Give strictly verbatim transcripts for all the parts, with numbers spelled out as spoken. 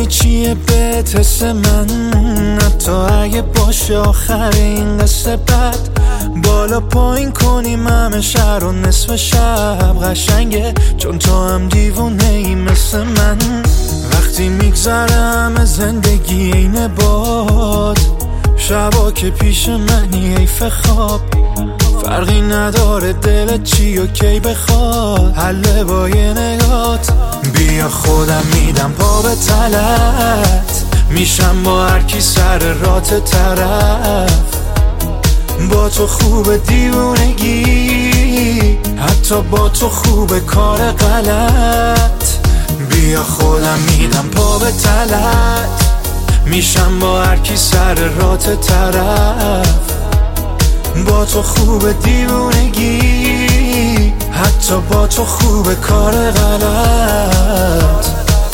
میدونی چیه بهت حس من، حتی اگه باشه آخر این قصه بد. بالا پایین کنیم همه شهر و نصف شب قشنگه، چون تو هم دیوونه ای مثل من. وقتی میگذره همه زندگی اینه باد، شبا که پیش منی حیف خواب. فرقی نداره دلت چی و کی بخواد، حله با یه نگات. بیا خودم میدم پا به تلت، میشم با هر کی سر رات طرف. با تو خوب دیوونگی، حتی با تو خوب کار غلط. بیا خودم میدم پا به تلت، میشم با هر کی سر رات طرف. با تو خوب دیوونگی، حتی با تو خوب کار غلط.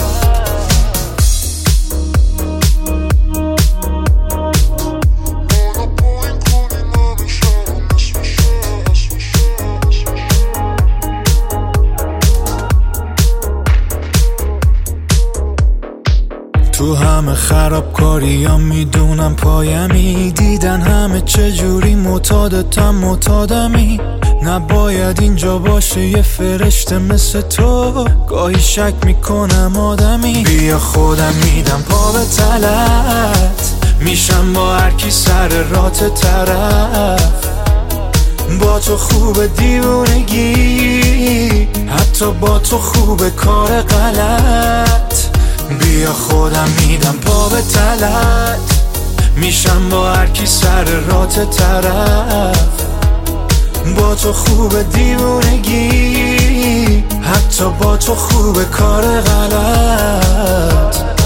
تو همه خرابکاری ها میدونم پایمی، دیدن همه چجوری معتادتم معتادمی. نباید اینجا باشه یه فرشته مثل تو، گاهی شک میکنم آدمی. بیا خودم میدم پا به تلت، میشم با هر کی سر رات طرف. با تو خوب دیوونگی، حتی با تو خوب کار غلط. بیا خودم میدم پا به تلت، میشم با هر کی سر رات طرف. با تو خوب دیوونگی، حتی با تو خوب کار غلط.